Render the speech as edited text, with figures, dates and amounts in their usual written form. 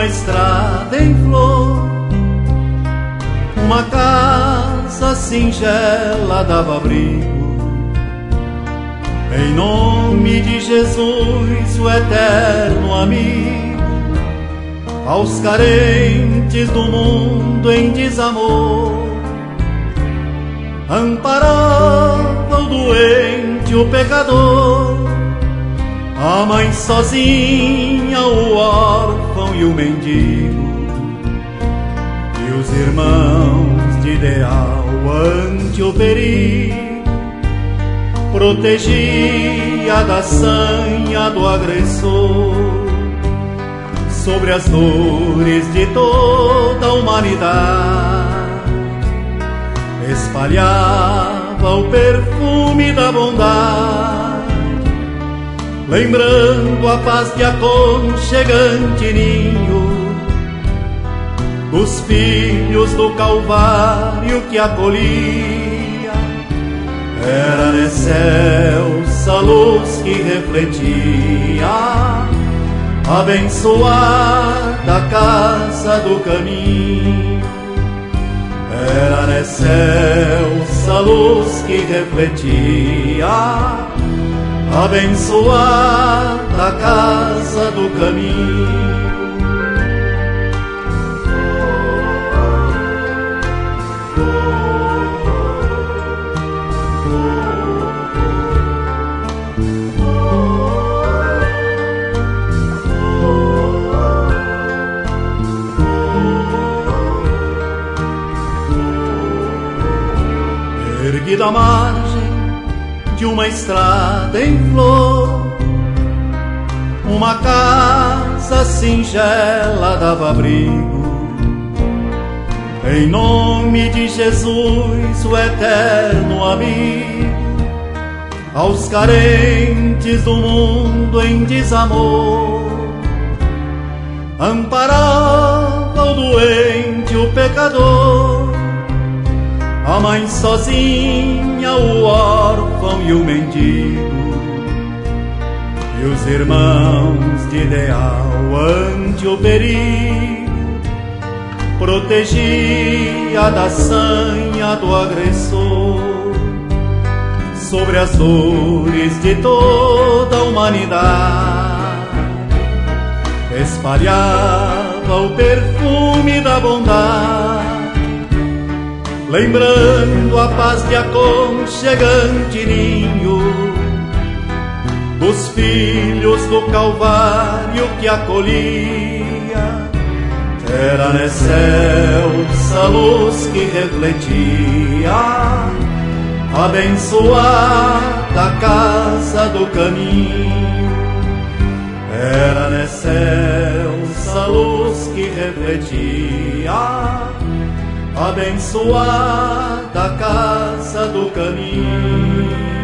uma estrada em flor, uma casa singela dava abrigo. Em nome de Jesus, o eterno amigo, aos carentes do mundo em desamor, amparava o doente, o pecador, a mãe sozinha, o órfão e o mendigo, e os irmãos de ideal ante o perigo, protegia da sanha do agressor. Sobre as dores de toda a humanidade espalhava o perfume da bondade, lembrando a paz de aconchegante ninho dos filhos do Calvário que acolhia. Era nessa luz que refletia, abençoada a casa do caminho. Era nessa luz que refletia, abençoada a casa do caminho. Erguida à margem de uma estrada em flor, uma casa singela dava abrigo. Em nome de Jesus, o eterno amigo, aos carentes do mundo em desamor, amparava o doente, o pecador, a mãe sozinha, o órfão e o mendigo, e os irmãos de ideal ante o perigo, protegia da sanha do agressor. Sobre as dores de toda a humanidade espalhava o perfume da bondade, lembrando a paz de aconchegante ninho dos filhos do Calvário que acolhia. Era nessa luz que refletia, abençoada a casa do caminho. Era nessa luz que refletia, abençoada a casa do caminho.